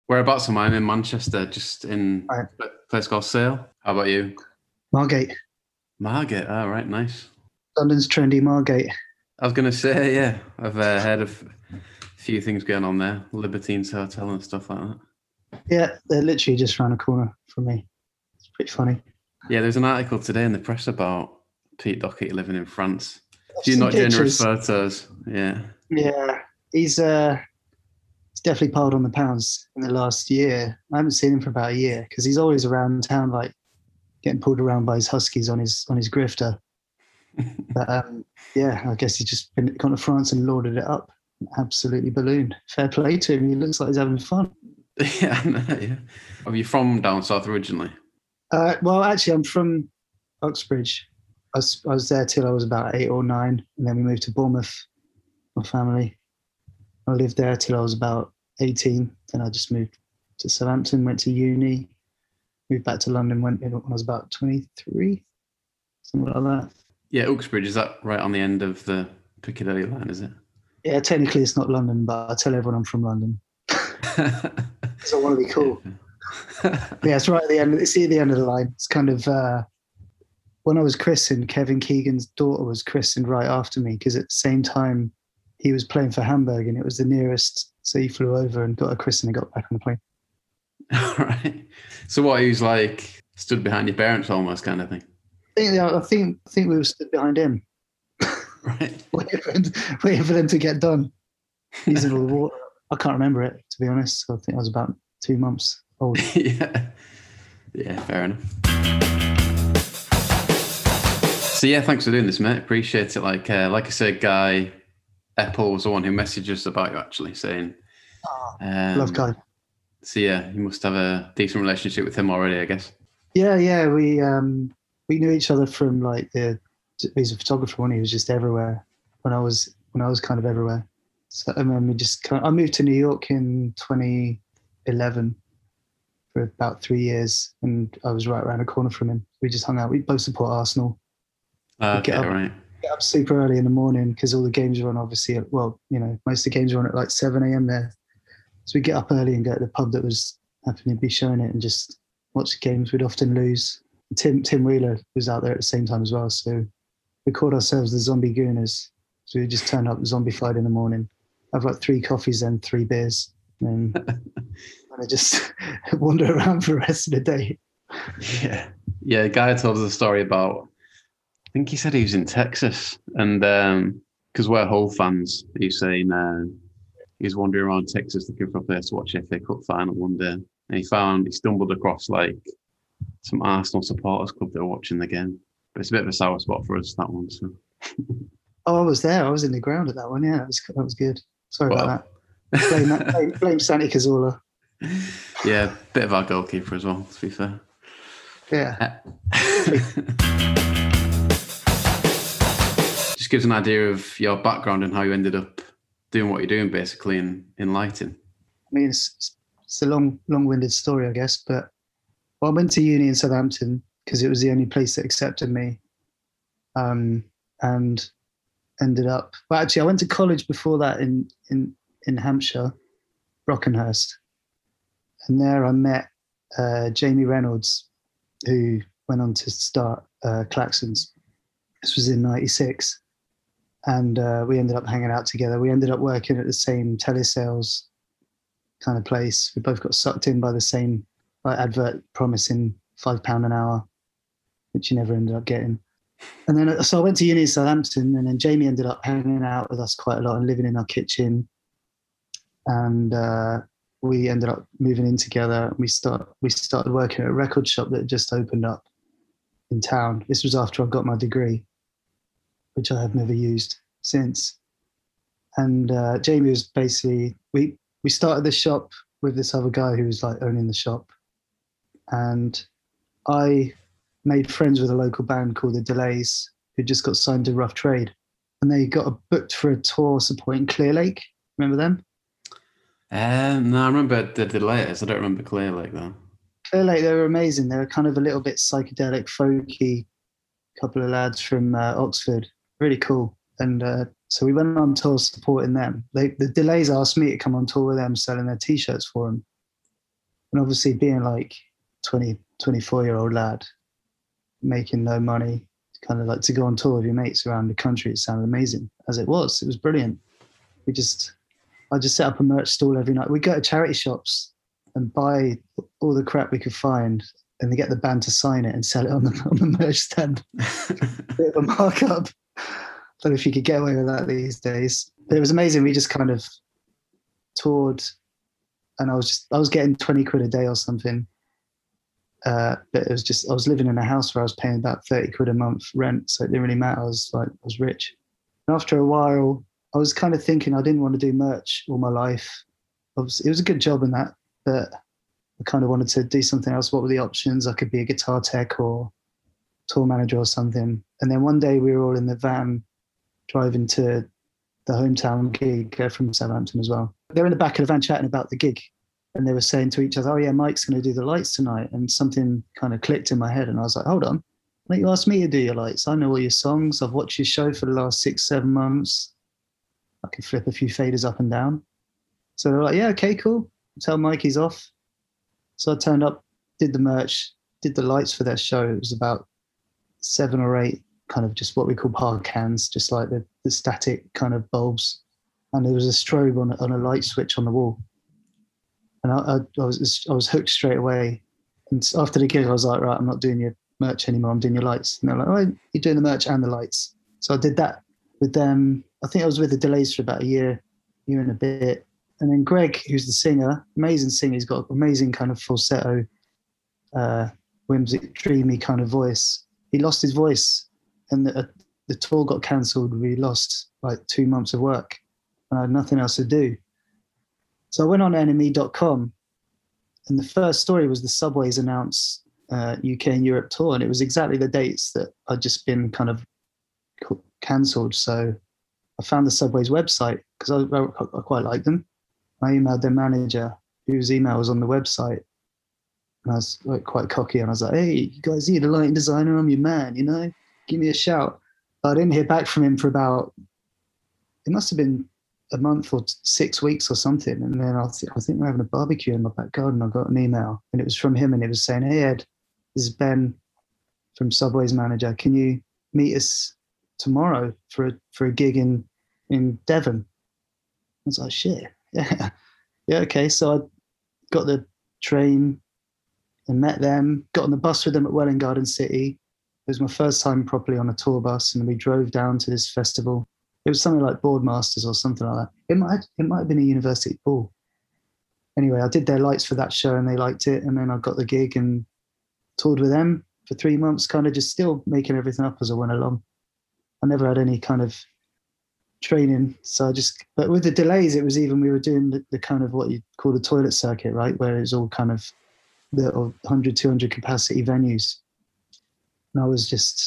Whereabouts am I? I'm in Manchester, just in Right. a place called Sale. How about you? Margate. Margate. Oh, right, nice. London's trendy Margate. I was going to say, yeah, I've heard of a few things going on there, Libertines Hotel and stuff like that. Yeah, they're literally just around the corner from me. It's pretty funny. Yeah, there's an article today in the press about Pete Doherty living in France. A I've few seen not generous pictures. photos. Yeah. Yeah, he's definitely piled on the pounds in the last year. I haven't seen him for about a year because he's always around town, like getting pulled around by his huskies on his grifter. But yeah, I guess he's just gone to France and lorded it up. Absolutely ballooned. Fair play to him. He looks like he's having fun. Yeah, I know, yeah. Are you from down south originally? Well, actually, I'm from Uxbridge. I was there till I was about 8 or 9, and then we moved to Bournemouth. My family. I lived there till I was about 18. Then I just moved to Southampton, went to uni, moved back to London when I was about 23, something like that. Yeah, Uxbridge, is that right on the end of the Piccadilly line, is it? Yeah, technically it's not London, but I tell everyone I'm from London. So I want to be cool. Yeah, it's right at the end. It's at the end of the line. It's kind of when I was christened, Kevin Keegan's daughter was christened right after me because at the same time he was playing for Hamburg and it was the nearest. So he flew over and got a christening and got back on the plane. All right. So what, he was like stood behind your parents almost kind of thing? I think we were stood behind him, Right. waiting for them to get done. Using all the water. I can't remember it, to be honest. I think I was about 2 months old. Yeah. Yeah, fair enough. So yeah, thanks for doing this, mate. Appreciate it. Like I said, Guy Apple was the one who messaged us about you actually saying Love Guy. So yeah, you must have a decent relationship with him already, I guess. Yeah. We knew each other from like he's a photographer when he was just everywhere. When I was kind of everywhere. So and then I moved to New York in 2011 for about 3 years, and I was right around the corner from him. We just hung out. We both support Arsenal. Okay, right. Get up super early in the morning because all the games are on. Obviously, most of the games are on at like 7 a.m. there. So we get up early and go to the pub that was happening to be showing it and just watch the games. We'd often lose. Tim Wheeler was out there at the same time as well. So we called ourselves the Zombie Gooners. So we just turn up zombified in the morning, have like 3 coffees and 3 beers, and I just wander around for the rest of the day. Yeah. Yeah, a guy told us a story about, I think he said he was in Texas, and because we're Hull fans, he's saying he was wandering around Texas looking for a place to watch FA Cup final one day, and he stumbled across like some Arsenal supporters club that were watching the game. But it's a bit of a sour spot for us, that one. So. Oh, I was there. I was in the ground at that one. Yeah, that was good. Sorry about that. Blame Santi Cazorla. Yeah, bit of our goalkeeper as well, to be fair. Yeah. Just gives an idea of your background and how you ended up doing what you're doing, basically, in lighting. I mean, it's a long-winded story, I guess. But I went to uni in Southampton because it was the only place that accepted me, and ended up. Well, actually, I went to college before that in Hampshire, Brockenhurst, and there I met Jamie Reynolds, who went on to start Klaxons. This was in '96, and we ended up hanging out together. We ended up working at the same telesales kind of place. We both got sucked in by the same advert promising £5 an hour, which you never ended up getting. And then, so I went to uni in Southampton, and then Jamie ended up hanging out with us quite a lot and living in our kitchen. And we ended up moving in together. We started working at a record shop that had just opened up in town. This was after I got my degree, which I have never used since. And Jamie was basically, we started the shop with this other guy who was like owning the shop. And I made friends with a local band called The Delays, who just got signed to Rough Trade. And they got booked for a tour supporting Clear Lake. Remember them? No, I remember the Delays. I don't remember Clear Lake, though. Clear Lake, they were amazing. They were kind of a little bit psychedelic, folky, couple of lads from Oxford. Really cool. And so we went on tour supporting them. The Delays asked me to come on tour with them, selling their T-shirts for them. And obviously being like 20, 24-year-old lad, making no money, kind of like to go on tour with your mates around the country, it sounded amazing. As it was brilliant. I just set up a merch stall every night. We'd go to charity shops and buy all the crap we could find and then get the band to sign it and sell it on the merch stand. Bit of a markup. I don't know if you could get away with that these days. But it was amazing. We just kind of toured and I was getting 20 quid a day or something. But it was just, I was living in a house where I was paying about 30 quid a month rent. So it didn't really matter. I was rich. And after a while, I was kind of thinking I didn't want to do merch all my life. Obviously, it was a good job in that, but I kind of wanted to do something else. What were the options? I could be a guitar tech or tour manager or something. And then one day we were all in the van driving to the hometown gig from Southampton as well. They were in the back of the van chatting about the gig. And they were saying to each other, oh yeah, Mike's going to do the lights tonight. And something kind of clicked in my head. And I was like, hold on, why don't you ask me to do your lights? I know all your songs. I've watched your show for the last 6-7 months. I can flip a few faders up and down. So they're like, yeah, okay, cool. Tell Mike he's off. So I turned up, did the merch, did the lights for their show. It was about 7 or 8 kind of just what we call par cans, just like the static kind of bulbs. And there was a strobe on a light switch on the wall. And I was hooked straight away. And after the gig, I was like, right, I'm not doing your merch anymore. I'm doing your lights. And they're like, oh, you're doing the merch and the lights. So I did that with them. I think I was with the Delays for about a year and a bit. And then Greg, who's the singer, amazing singer. He's got amazing kind of falsetto, whimsic, dreamy kind of voice. He lost his voice and the tour got cancelled. We lost like 2 months of work and I had nothing else to do. So I went on NME.com and the first story was the Subways announced UK and Europe tour. And it was exactly the dates that I'd just been kind of cancelled. So I found the Subways website because I quite liked them. I emailed their manager whose email was on the website. And I was like quite cocky and I was like, hey, you guys need a lighting designer? I'm your man, you know, give me a shout. But I didn't hear back from him for about, it must have been a month or 6 weeks or something. And then I think we're having a barbecue in my back garden. I got an email and it was from him and it was saying, hey, Ed, this is Ben from Subway's manager. Can you meet us tomorrow for a gig in Devon? I was like, shit, yeah. Yeah, okay. So I got the train and met them, got on the bus with them at Welwyn Garden City. It was my first time properly on a tour bus and we drove down to this festival. It was something like Boardmasters or something like that. It might have been a university ball. Anyway, I did their lights for that show and they liked it. And then I got the gig and toured with them for 3 months, kind of just still making everything up as I went along. I never had any kind of training. So but with the Delays, it was even, we were doing the kind of what you call the toilet circuit, right? Where it's all kind of the 100, 200 capacity venues. And I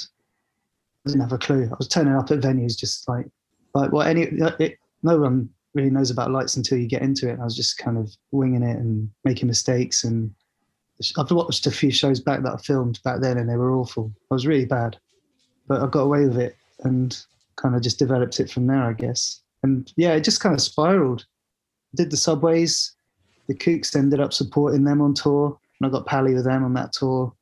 didn't have a clue. I was turning up at venues just like well, no one really knows about lights until you get into it. I was just kind of winging it and making mistakes. And I've watched a few shows back that I filmed back then and they were awful. I was really bad, but I got away with it and kind of just developed it from there, I guess. And yeah, it just kind of spiraled. Did the Subways, the Kooks ended up supporting them on tour and I got pally with them on that tour.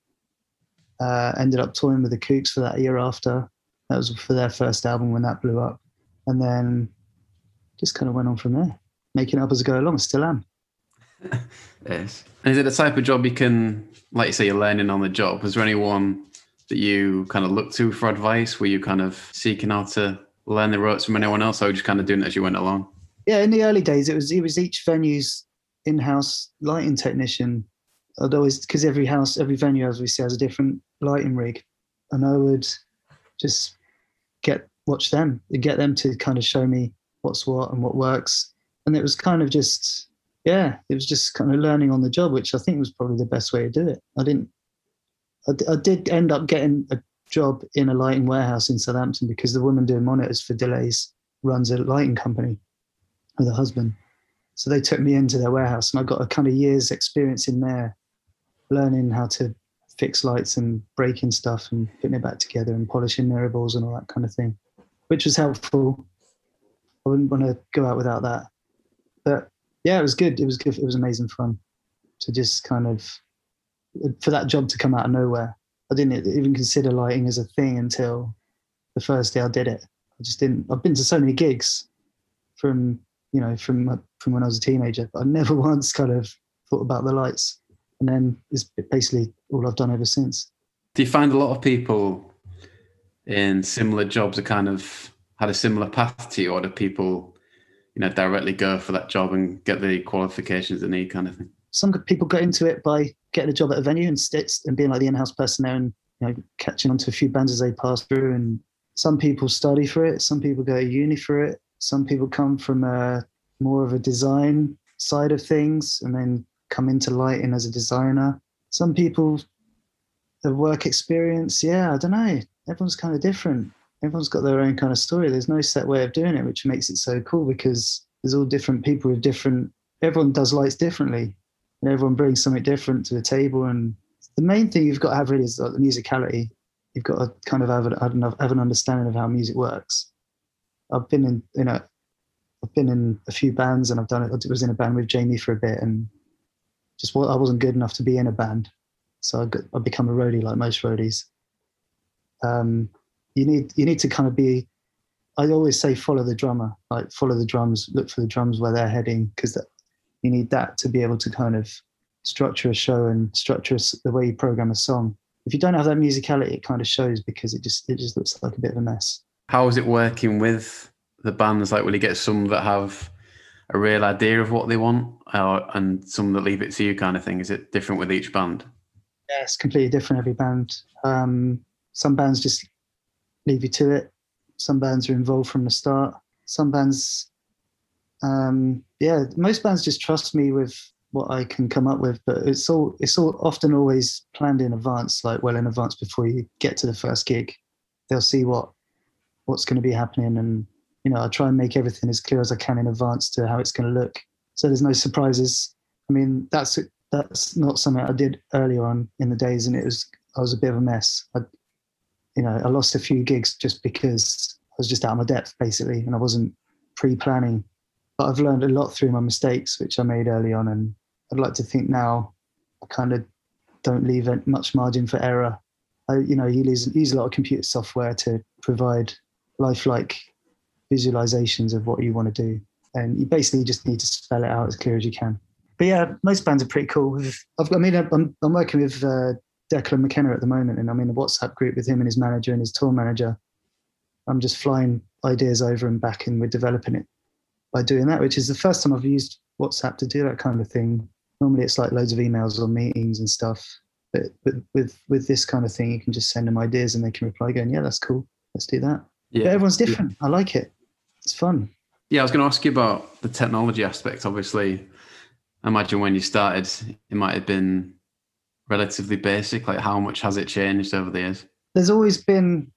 Ended up touring with the Kooks for that year after. That was for their first album when that blew up. And then just kind of went on from there, making it up as I go along. Still am. Yes. And is it the type of job you can, like you say, you're learning on the job? Was there anyone that you kind of looked to for advice? Were you kind of seeking out to learn the ropes from anyone else, or just kind of doing it as you went along? Yeah, in the early days, it was each venue's in-house lighting technician. I'd always, because every venue, as we say, has a different lighting rig, and I would just watch them and get them to kind of show me what's what and what works. And it was kind of just, it was just kind of learning on the job, which I think was probably the best way to do it. I did end up getting a job in a lighting warehouse in Southampton because the woman doing monitors for Delays runs a lighting company with her husband. So they took me into their warehouse and I got a kind of year's experience in there, learning how to fix lights and breaking stuff and putting it back together and polishing mirror balls and all that kind of thing, which was helpful. I wouldn't want to go out without that. But yeah, it was good. It was good. It was amazing fun. to just kind of, for that job to come out of nowhere. I didn't even consider lighting as a thing until the first day I did it. I just didn't. I've been to so many gigs from when I was a teenager, but I never once kind of thought about the lights. And then it's basically all I've done ever since. Do you find a lot of people in similar jobs are kind of had a similar path to you, or do people, directly go for that job and get the qualifications they need, kind of thing? Some people get into it by getting a job at a venue and being like the in-house person there, and catching onto a few bands as they pass through. And some people study for it. Some people go to uni for it. Some people come from more of a design side of things and then come into lighting as a designer. Some people, the work experience, I don't know. Everyone's kind of different. Everyone's got their own kind of story. There's no set way of doing it, which makes it so cool because there's all different people with different, everyone does lights differently and everyone brings something different to the table. And the main thing you've got to have really is like the musicality. You've got to kind of have an understanding of how music works. I've been in a few bands, and I was in a band with Jamie for a bit, and I wasn't good enough to be in a band, so I become a roadie like most roadies. You need to kind of be. I always say follow the drummer, like follow the drums, look for the drums where they're heading, because you need that to be able to kind of structure a show and structure the way you program a song. If you don't have that musicality, it kind of shows because it just looks like a bit of a mess. How is it working with the bands? Like, will you get some that have a real idea of what they want, and some that leave it to you, kind of thing? Is it different with each band? Yeah, it's completely different every band. Some bands just leave you to it. Some bands are involved from the start. Some bands, most bands just trust me with what I can come up with, but it's all often always planned in advance, like well in advance before you get to the first gig. They'll see what's going to be happening, and I try and make everything as clear as I can in advance to how it's going to look, so there's no surprises. I mean, that's not something I did earlier on in the days, and I was a bit of a mess. I lost a few gigs just because I was just out of my depth basically, and I wasn't pre-planning. But I've learned a lot through my mistakes, which I made early on, and I'd like to think now I kind of don't leave much margin for error. You use a lot of computer software to provide lifelike visualizations of what you want to do, and you basically just need to spell it out as clear as you can. But yeah, most bands are pretty cool. I'm working with Declan McKenna at the moment, and I'm in a WhatsApp group with him and his manager and his tour manager. I'm just flying ideas over and back, and we're developing it by doing that, which is the first time I've used WhatsApp to do that kind of thing. Normally it's like loads of emails or meetings and stuff, but with this kind of thing, you can just send them ideas and they can reply going, yeah, that's cool, let's do that. Yeah. But everyone's different. I like it. It's fun. Yeah, I was going to ask you about the technology aspect. Obviously, I imagine when you started, it might have been relatively basic. Like, how much has it changed over the years? There's always been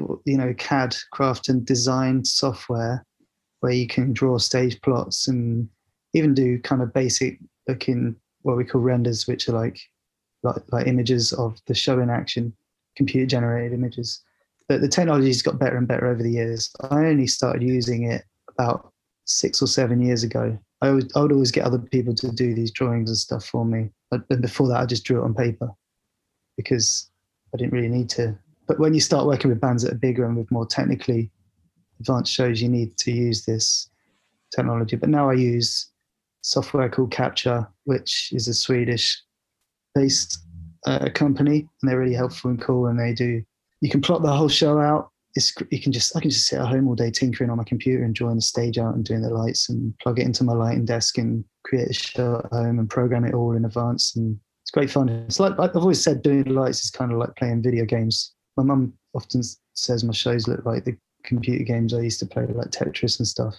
CAD, craft and design software, where you can draw stage plots and even do kind of basic looking, what we call renders, which are like images of the show in action, computer generated images. But the technology's got better and better over the years. I only started using it about 6 or 7 years ago. I would always get other people to do these drawings and stuff for me. But before that, I just drew it on paper because I didn't really need to. But when you start working with bands that are bigger and with more technically advanced shows, you need to use this technology. But now I use software called Capture, which is a Swedish-based company, and they're really helpful and cool. And you can plot the whole show out. I can just sit at home all day tinkering on my computer and drawing the stage out and doing the lights and plug it into my lighting desk and create a show at home and program it all in advance. And it's great fun. It's like I've always said, doing lights is kind of like playing video games. My mum often says my shows look like the computer games I used to play, like Tetris and stuff,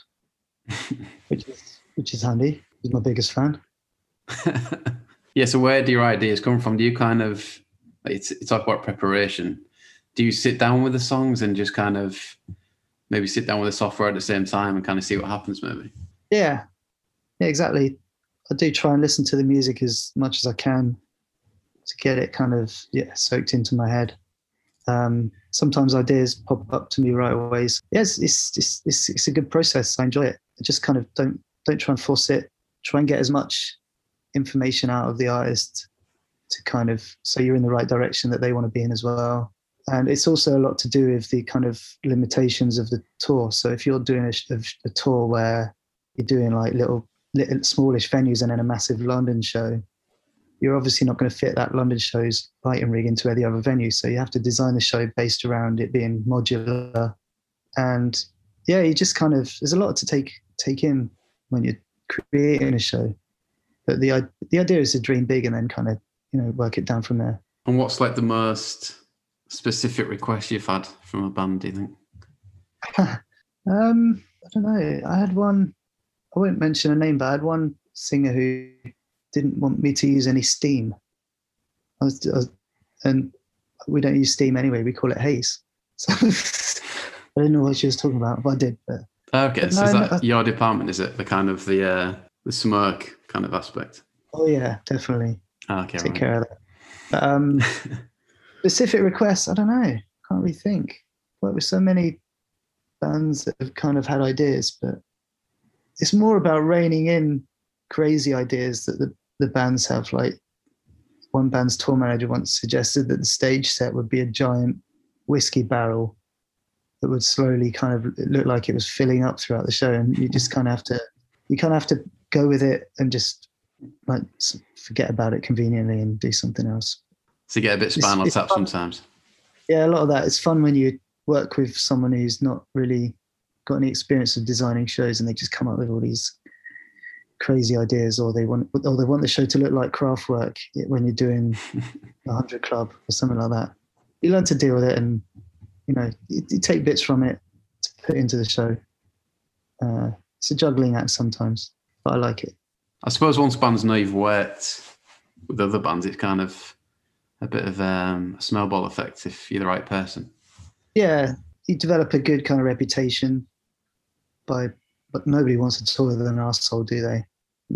which is handy. He's my biggest fan. Yeah. So where do your ideas come from? Do you kind of, it's talk about preparation. Do you sit down with the songs and just kind of maybe sit down with the software at the same time and kind of see what happens maybe? Yeah, exactly. I do try and listen to the music as much as I can to get it kind of soaked into my head. Sometimes ideas pop up to me right away. So, yes, it's a good process. I enjoy it. I just kind of don't try and force it. Try and get as much information out of the artist to kind of, so you're in the right direction that they want to be in as well. And it's also a lot to do with the kind of limitations of the tour. So if you're doing a tour where you're doing like little smallish venues and then a massive London show, you're obviously not going to fit that London show's lighting rig into any other venue. So you have to design the show based around it being modular. And yeah, you just kind of, there's a lot to take in when you're creating a show. But the idea is to dream big and then kind of, work it down from there. And what's like the most specific request you've had from a band, do you think? I don't know. I had one, I won't mention a name, but I had one singer who didn't want me to use any steam. And we don't use steam anyway, we call it haze. So I didn't know what she was talking about, but I did. Okay, so is that your department, is it? The kind of the smoke kind of aspect? Oh yeah, definitely. Okay, Take care of that. But, specific requests, I don't know. Can't really think. Worked with so many bands that have kind of had ideas, but it's more about reining in crazy ideas that the bands have. Like one band's tour manager once suggested that the stage set would be a giant whiskey barrel that would slowly kind of look like it was filling up throughout the show, and you just kind of have to go with it and just like forget about it conveniently and do something else. So you get a bit Spinal Tap sometimes. Yeah, a lot of that. It's fun when you work with someone who's not really got any experience of designing shows and they just come up with all these crazy ideas, or they want the show to look like Kraftwerk when you're doing 100 Club or something like that. You learn to deal with it, and you take bits from it to put into the show. It's a juggling act sometimes, but I like it. I suppose once bands know you've worked with other bands, it's kind of a bit of a snowball effect if you're the right person. Yeah, you develop a good kind of reputation but nobody wants to tour with an arsehole, do they?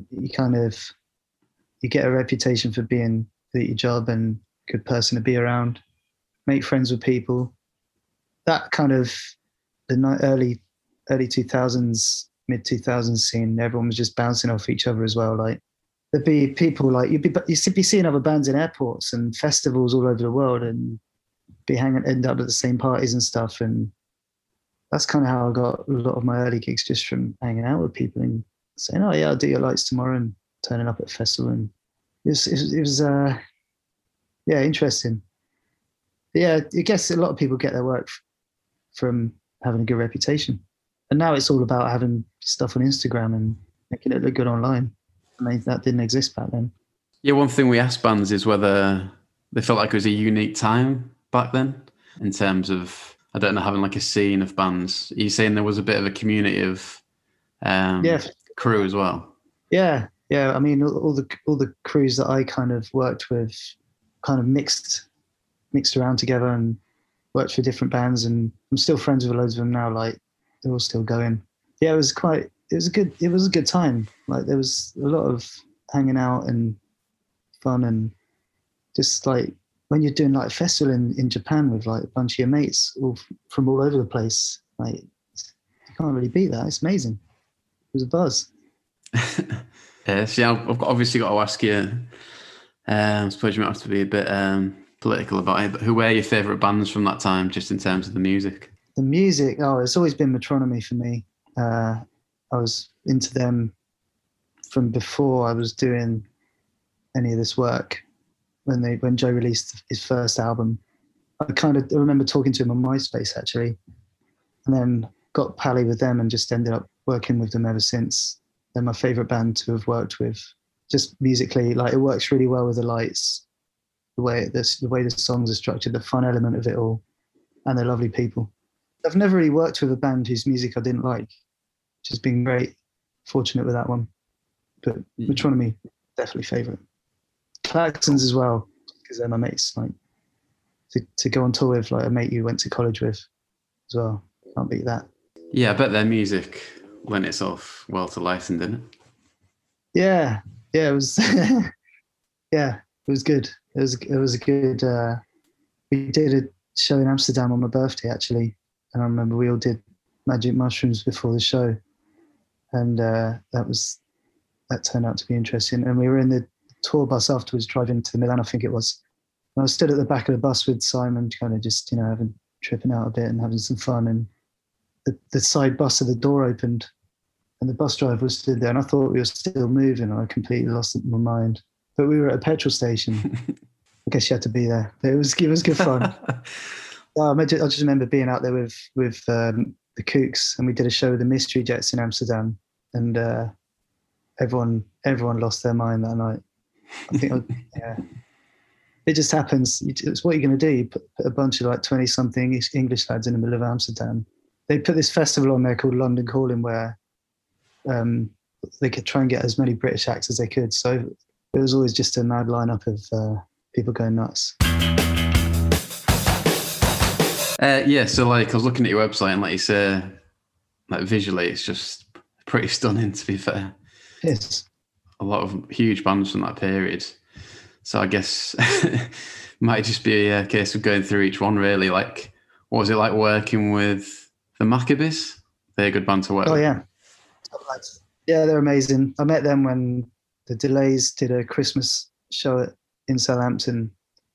You get a reputation for being good at your job and good person to be around, make friends with people. That kind of the early 2000s, mid 2000s scene, everyone was just bouncing off each other as well. Like there'd be people like you'd be seeing other bands in airports and festivals all over the world, and end up at the same parties and stuff. And that's kind of how I got a lot of my early gigs, just from hanging out with people and saying, "Oh yeah, I'll do your lights tomorrow," and turning up at a festival. And it was interesting. But yeah, I guess a lot of people get their work from having a good reputation. And now it's all about having stuff on Instagram and making it look good online. And that didn't exist back then. Yeah, one thing we asked bands is whether they felt like it was a unique time back then in terms of, I don't know, having like a scene of bands. Are you saying there was a bit of a community of crew as well? Yeah. I mean, all the crews that I kind of worked with kind of mixed around together and worked for different bands, and I'm still friends with loads of them now. Like they're all still going. Yeah, it was a good time. Like there was a lot of hanging out and fun, and just like when you're doing like a festival in Japan with like a bunch of your mates from all over the place, like you can't really beat that. It's amazing. It was a buzz. Yes, yeah, I've obviously got to ask you, I suppose you might have to be a bit political about it, but who were your favourite bands from that time, just in terms of the music? The music, it's always been Metronomy for me. I was into them from before I was doing any of this work. When Joe released his first album, I remember talking to him on MySpace actually, and then got pally with them and just ended up working with them ever since. They're my favourite band to have worked with, just musically. Like it works really well with the lights, the way the songs are structured, the fun element of it all, and they're lovely people. I've never really worked with a band whose music I didn't like, which has been great. Fortunate with that one, but Metronomy definitely favourite. Klaxons as well, because they're my mates. Like to go on tour with like a mate you went to college with as well. Can't beat that. Yeah, I bet their music lent itself well to Lighten, didn't it? Yeah, it was. Yeah, it was good. It was a good. We did a show in Amsterdam on my birthday actually, and I remember we all did Magic Mushrooms before the show, and that was that turned out to be interesting. And we were in the tour bus afterwards, driving to Milan, I think it was. And I was stood at the back of the bus with Simon, kind of just, tripping out a bit and having some fun. And the side bus of the door opened, and the bus driver was stood there, and I thought we were still moving, and I completely lost my mind. But we were at a petrol station. I guess you had to be there. But it was good fun. I just remember being out there with the Kooks, and we did a show with the Mystery Jets in Amsterdam, and everyone lost their mind that night. I think, it just happens. It's what you're going to do. You put a bunch of like 20-something English lads in the middle of Amsterdam. They put this festival on there called London Calling, where they could try and get as many British acts as they could. So it was always just a mad lineup of people going nuts. So like I was looking at your website, and like you say, like visually, it's just pretty stunning. To be fair, yes, a lot of huge bands from that period. So I guess might just be a case of going through each one. Really, like what was it like working with the Maccabees? They're a good band to work with. Oh yeah, they're amazing. I met them when the Delays did a Christmas show in Southampton.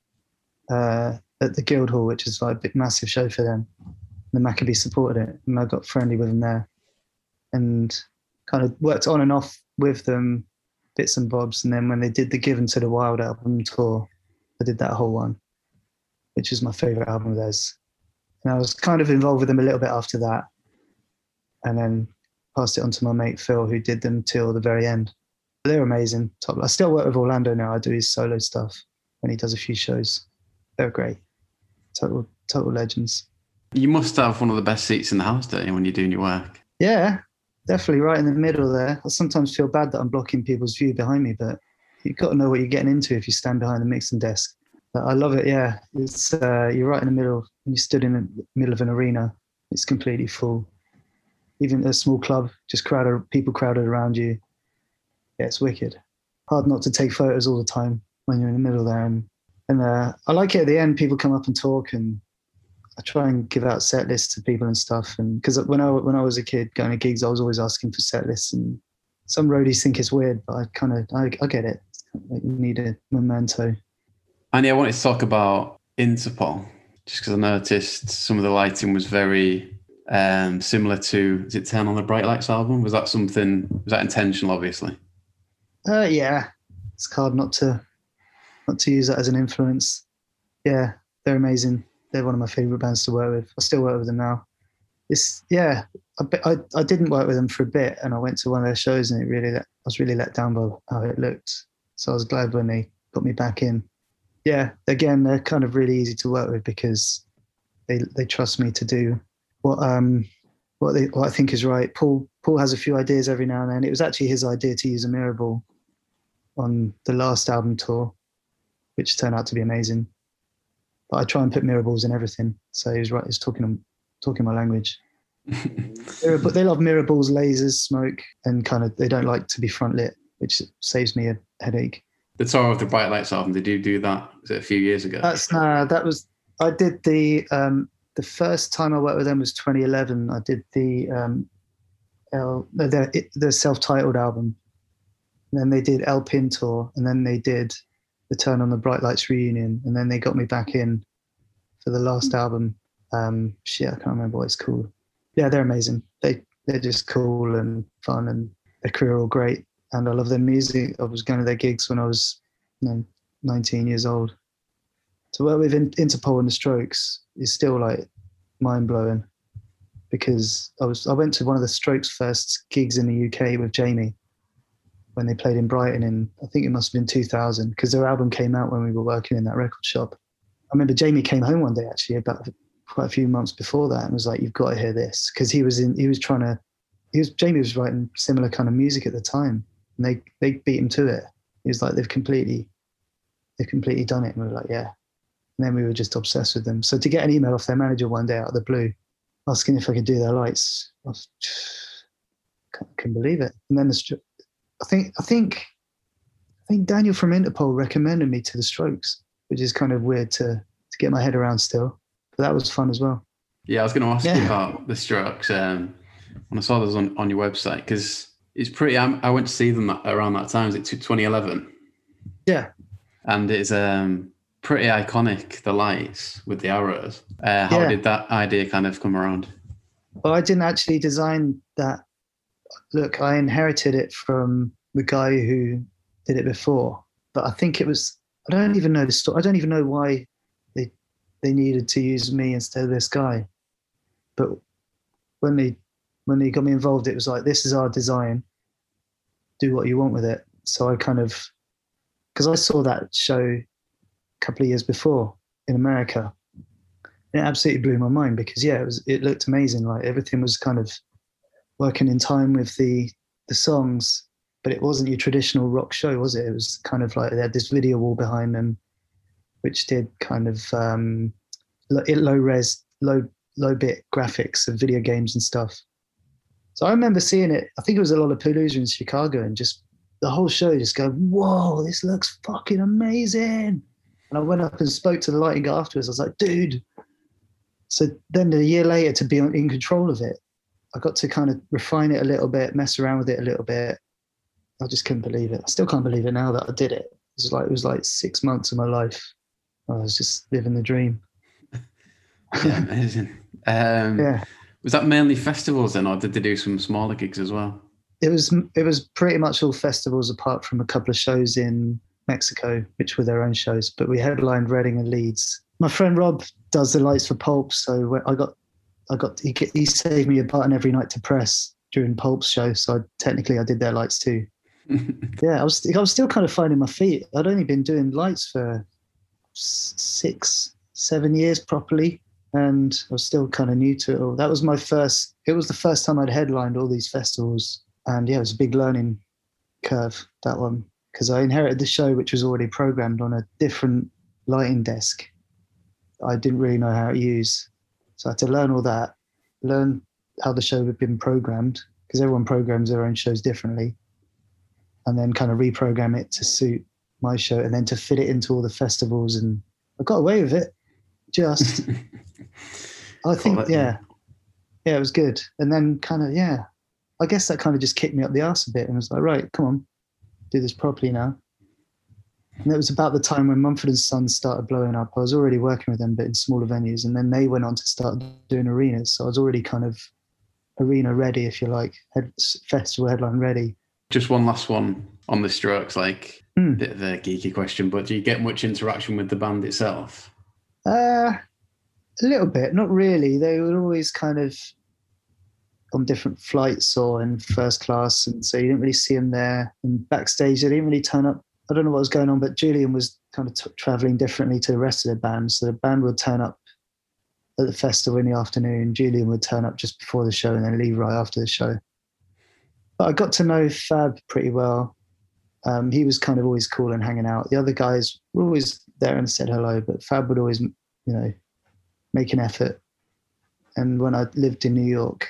At the Guildhall, which is like a big, massive show for them. The Maccabees supported it, and I got friendly with them there, and kind of worked on and off with them, bits and bobs. And then when they did the Given to the Wild album tour, I did that whole one, which is my favourite album of theirs. And I was kind of involved with them a little bit after that, and then passed it on to my mate Phil, who did them till the very end. They're amazing. Top. I still work with Orlando now. I do his solo stuff when he does a few shows. They're great. Total legends. You must have one of the best seats in the house, don't you, when you're doing your work? Yeah, definitely right in the middle there. I sometimes feel bad that I'm blocking people's view behind me, but you've got to know what you're getting into if you stand behind the mixing desk. But I love it, yeah. It's you're right in the middle. When you stood in the middle of an arena, it's completely full. Even a small club, just people crowded around you. Yeah, it's wicked. Hard not to take photos all the time when you're in the middle there. And I like it at the end, people come up and talk, and I try and give out set lists to people and stuff. And because when I was a kid going to gigs, I was always asking for set lists, and some roadies think it's weird, but I get it. Like, you need a memento. And yeah, I wanted to talk about Interpol, just because I noticed some of the lighting was very similar to, is it Turn on the Bright Lights album? Was that intentional, obviously? Yeah, it's hard not to use that as an influence. Yeah, they're amazing. They're one of my favourite bands to work with. I still work with them now. I didn't work with them for a bit, and I went to one of their shows, and I was really let down by how it looked. So I was glad when they got me back in. Yeah, again, they're kind of really easy to work with because they trust me to do what I think is right. Paul has a few ideas every now and then. It was actually his idea to use a mirror ball on the last album tour, which turned out to be amazing. But I try and put mirror balls in everything. So he was right. He's talking my language. But they love mirror balls, lasers, smoke, and kind of they don't like to be front lit, which saves me a headache. The tour of the Bright Lights album, did you do that? Was it a few years ago? I did the first time I worked with them was 2011. I did the self-titled album. And then they did El Pin tour, and then they did the Turn on the Bright Lights reunion, and then they got me back in for the last album. I can't remember what it's called. Yeah, they're amazing. They're just cool and fun, and their crew are all great. And I love their music. I was going to their gigs when I was 19 years old. To work with Interpol and the Strokes is still like mind blowing, because I went to one of the Strokes' first gigs in the UK with Jamie when they played in Brighton in, I think it must have been 2000, because their album came out when we were working in that record shop. I remember Jamie came home one day actually about quite a few months before that and was like, "You've got to hear this," because Jamie was writing similar kind of music at the time, and they beat him to it. He was like, they've completely done it, and we were like, yeah. And then we were just obsessed with them. So to get an email off their manager one day out of the blue asking if I could do their lights, couldn't believe it. And then I think Daniel from Interpol recommended me to the Strokes, which is kind of weird to get my head around still. But that was fun as well. Yeah, I was going to ask you about the Strokes. When I saw those on your website, because It's pretty. I went to see them around that time. Is it 2011? Yeah. And it's pretty iconic. The lights with the arrows. How Yeah. did that idea kind of come around? Well, I didn't actually design that. Look, I inherited it from the guy who did it before, but I think it was. I don't even know the story. I don't even know why they needed to use me instead of this guy. But when they got me involved, it was like, this is our design. Do what you want with it. So I kind of, because I saw that show a couple of years before in America, and it absolutely blew my mind because it looked amazing. Like everything was kind of working in time with the songs, but it wasn't your traditional rock show, was it? It was kind of like they had this video wall behind them, which did kind of low bit graphics of video games and stuff. So I remember seeing it. I think it was a Lollapalooza in Chicago, and just the whole show just going, "Whoa, this looks fucking amazing!" And I went up and spoke to the lighting guy afterwards. I was like, "Dude." So then a year later, to be in control of it, I got to kind of refine it a little bit, mess around with it a little bit. I just couldn't believe it. I still can't believe it now that I did it. It was like 6 months of my life. I was just living the dream. Yeah, amazing. Yeah. Was that mainly festivals then, or did they do some smaller gigs as well? It was pretty much all festivals apart from a couple of shows in Mexico, which were their own shows. But we headlined Reading and Leeds. My friend Rob does the lights for Pulp, so he saved me a button every night to press during Pulp's show. So technically I did their lights too. Yeah, I was still kind of finding my feet. I'd only been doing lights for 6-7 years properly, and I was still kind of new to it all. It was the first time I'd headlined all these festivals, and yeah, it was a big learning curve, that one, because I inherited the show which was already programmed on a different lighting desk I didn't really know how to use. So I had to learn all that, learn how the show had been programmed, because everyone programs their own shows differently, and then kind of reprogram it to suit my show, and then to fit it into all the festivals. And I got away with it. Just, I think, yeah, it was good. And then kind of, I guess that kind of just kicked me up the arse a bit and was like, right, come on, do this properly now. And it was about the time when Mumford & Sons started blowing up. I was already working with them, but in smaller venues. And then they went on to start doing arenas. So I was already kind of arena ready, if you like, festival headline ready. Just one last one on the Strokes, like a bit of a geeky question, but do you get much interaction with the band itself? A little bit, not really. They were always kind of on different flights or in first class, and so you didn't really see them there. And backstage, they didn't really turn up. I don't know what was going on, but Julian was kind of traveling differently to the rest of the band. So the band would turn up at the festival in the afternoon. Julian would turn up just before the show and then leave right after the show. But I got to know Fab pretty well. He was kind of always cool and hanging out. The other guys were always there and said hello, but Fab would always, make an effort. And when I lived in New York,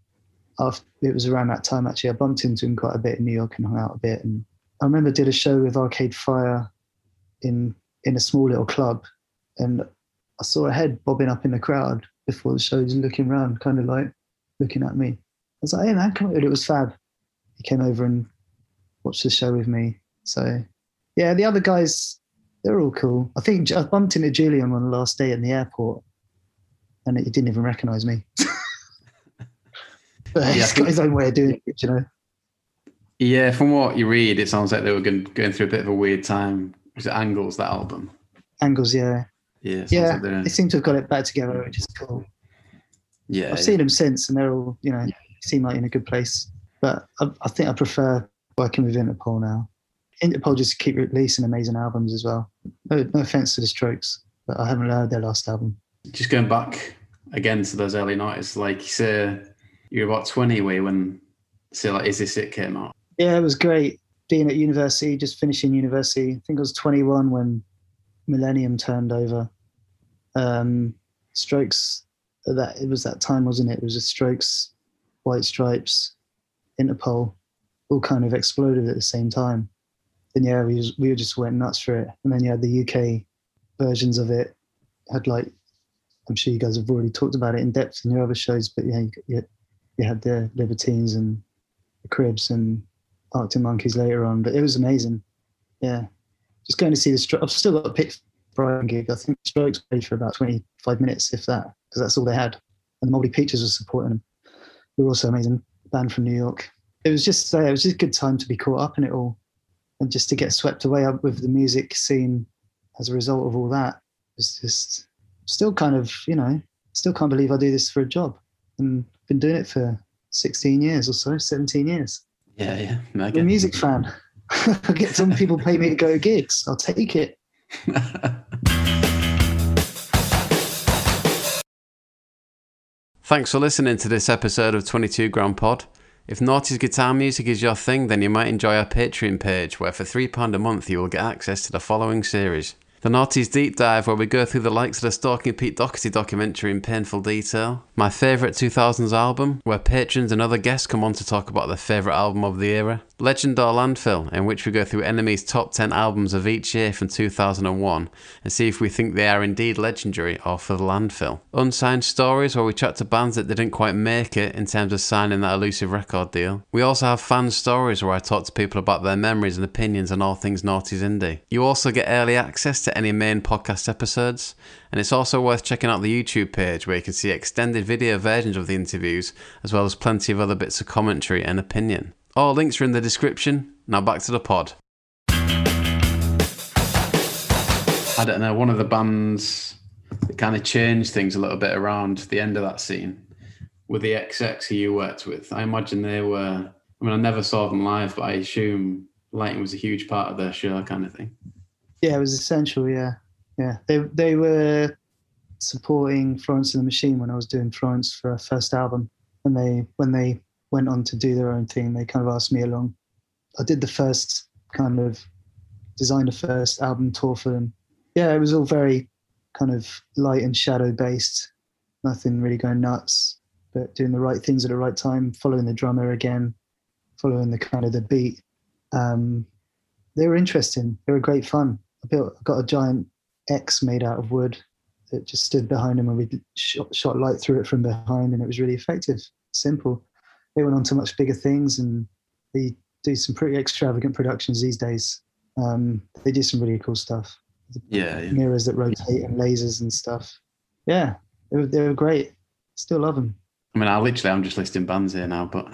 it was around that time actually, I bumped into him quite a bit in New York and hung out a bit. And I remember I did a show with Arcade Fire in a small little club, and I saw a head bobbing up in the crowd before the show, just looking around, kind of like looking at me. I was like, hey man, come on. And it was Fab. He came over and watched the show with me. So yeah, the other guys, they're all cool. I think I bumped into Julian on the last day in the airport, and he didn't even recognize me. But he's got his own way of doing it, Yeah, from what you read, it sounds like they were going through a bit of a weird time. Was it Angles, that album? Angles, yeah. Yeah, like they seem to have got it back together, which is cool. Yeah, I've seen them since, and they're all, seem like in a good place. But I think I prefer working with Interpol now. Interpol just keep releasing amazing albums as well. No offense to the Strokes, but I haven't heard their last album. Just going back again to those early 90s, like you say, you were about 20 when, say, like Is This It came out. Yeah, it was great being at university, just finishing university. I think I was 21 when Millennium turned over. Strokes, it was that time, wasn't it? It was just Strokes, White Stripes, Interpol, all kind of exploded at the same time. And yeah, we just went nuts for it. And then you had the UK versions of it. Had like, I'm sure you guys have already talked about it in depth in your other shows, but yeah, you had the Libertines and the Cribs and Arctic Monkeys later on. But it was amazing. Yeah, just going to see the Strokes. I've still got a Pitch Brighton gig. I think the Strokes played for about 25 minutes, if that, because that's all they had. And the Moldy Peaches was supporting them. They were also amazing band from New York. It was just a good time to be caught up in it all, and just to get swept away up with the music scene as a result of all that. It's just still kind of, still can't believe I do this for a job, and been doing it for 16 years or so, 17 years. Yeah. I'm a music fan. I get some people pay me to go to gigs. I'll take it. Thanks for listening to this episode of 22 Gram Pod. If Naughty's guitar music is your thing, then you might enjoy our Patreon page, where for £3 a month you will get access to the following series. The Naughty's Deep Dive, where we go through the likes of the Stalking Pete Doherty documentary in painful detail. My favourite 2000s album, where patrons and other guests come on to talk about their favourite album of the era. Legend or Landfill, in which we go through Enemy's top 10 albums of each year from 2001 and see if we think they are indeed legendary or for the landfill. Unsigned Stories, where we chat to bands that didn't quite make it in terms of signing that elusive record deal. We also have Fan Stories, where I talk to people about their memories and opinions on all things Naughty's indie. You also get early access to any main podcast episodes, and it's also worth checking out the YouTube page, where you can see extended video versions of the interviews, as well as plenty of other bits of commentary and opinion. All links are in the description. Now back to the pod. I don't know, one of the bands that kind of changed things a little bit around the end of that scene were the XX who you worked with. I imagine they were, I never saw them live, but I assume lighting was a huge part of their show kind of thing. Yeah, it was essential, yeah. They were supporting Florence and the Machine when I was doing Florence for our first album. And when they went on to do their own thing, they kind of asked me along. I did designed the first album tour for them. Yeah, it was all very kind of light and shadow based, nothing really going nuts, but doing the right things at the right time, following the drummer again, following the kind of the beat. They were interesting. They were great fun. I got a giant X made out of wood that just stood behind him, and we shot light through it from behind, and it was really effective. Simple. They went on to much bigger things, and they do some pretty extravagant productions these days. They do some really cool stuff. Yeah. Mirrors that rotate and lasers and stuff. Yeah, they were great. Still love them. I'm just listing bands here now, but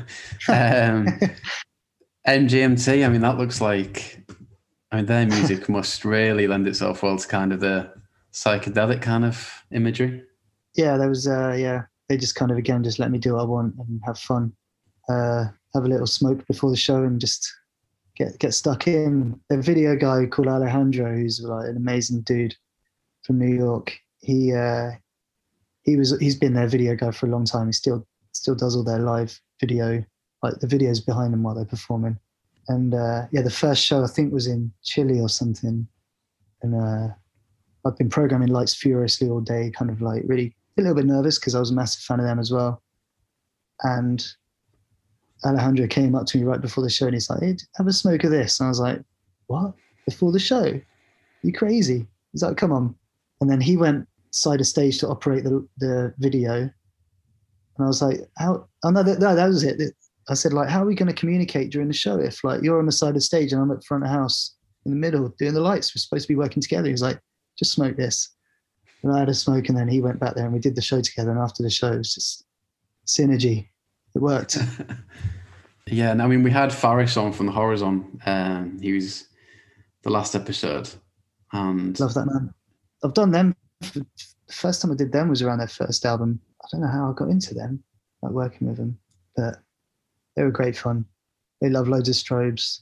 MGMT, that looks like, their music must really lend itself well to kind of the psychedelic kind of imagery. Yeah, there was, they just kind of, again, just let me do what I want and have fun. Have a little smoke before the show and just get stuck in. A video guy called Alejandro, who's like an amazing dude from New York. He's been their video guy for a long time. He still does all their live video, like the videos behind them while they're performing. And the first show I think was in Chile or something. And I've been programming Lights furiously all day, kind of like really a little bit nervous because I was a massive fan of them as well. And Alejandro came up to me right before the show and he's like, "Hey, have a smoke of this." And I was like, "What? Before the show? You crazy?" He's like, "Come on." And then he went side of stage to operate the video. And I was like, "How?" Oh, no, that was it. I said, like, "How are we going to communicate during the show if like you're on the side of stage and I'm at the front of the house in the middle doing the lights? We're supposed to be working together." He was like, "Just smoke this." And I had a smoke, and then he went back there and we did the show together. And after the show, it was just synergy. It worked. Yeah, and we had Faris on from the Horizon. He was the last episode. And love that man. I've done them. The first time I did them was around their first album. I don't know how I got into them, like working with them, but they were great fun. They love loads of strobes,